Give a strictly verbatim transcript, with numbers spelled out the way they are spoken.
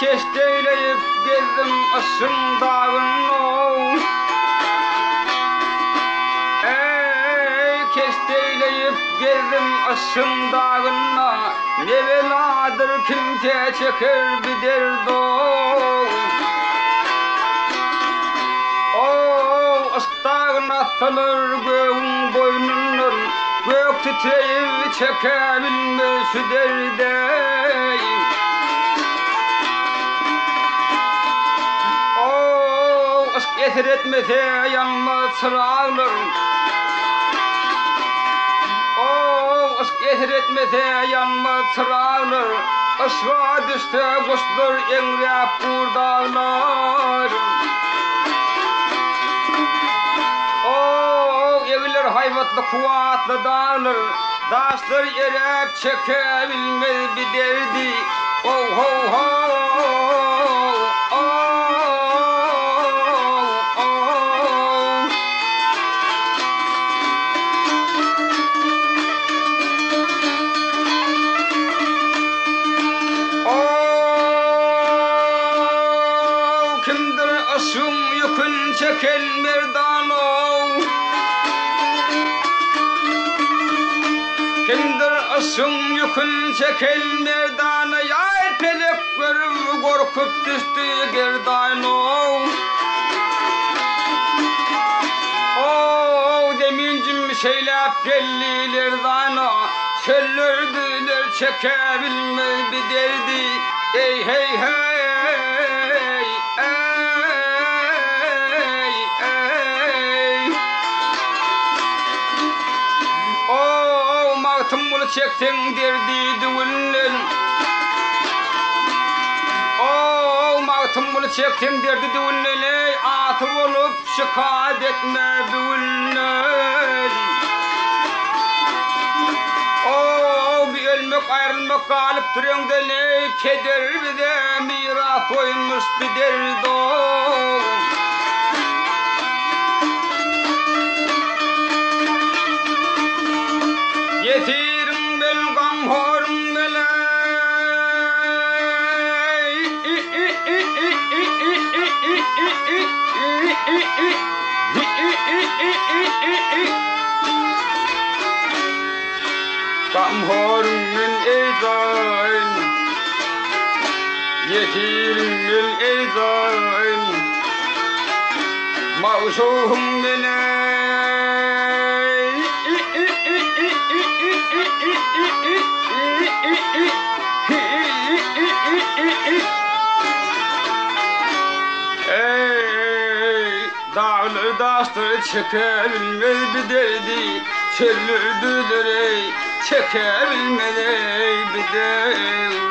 kesteyleyip gezdim ısın dağını. Ey kesteyleyip gezdim ısın dağına, ne beladır kimse çeker bir derdo. O ıstağın atılır göğün boynundan, gök titreyip çekebilmez şu derdey. Getir etmese yanmaz çırağlarım. O ışk getir etmese yanmaz çırağlar. Işığa düşse kuşlar enrep kurdağlar. O evler hayvatlı kuvatlı dağlar. Daşlar erep çekebilmez bir derdi. Oh ho ho. Asım yükün çeken merdano. Kimdir asım yükün çeken merdana, yay pelek görüp korkup düştü gerdano. O demincim şeylep gelliler dana, çöllürdüler çekebilmez bir derdi. Ey hey hey. Tımlı çektin derdi düğünlen. O mağtımlı çektin derdi düğünlen. Ey atı olup şikayet etme düğünlen. O bir ölmek ayrılmak kalıp duruyordu. Ey keder bize miras koymuş bir derdo. Yetirim bel gamhorum bele. Gamhorum men eydayn, yetirim bel eydayn, mavşuhum bele. Ey dağlı daştır çekebilmez bir derdi, çöllürdüler ey çekebilmez ey bir derdi.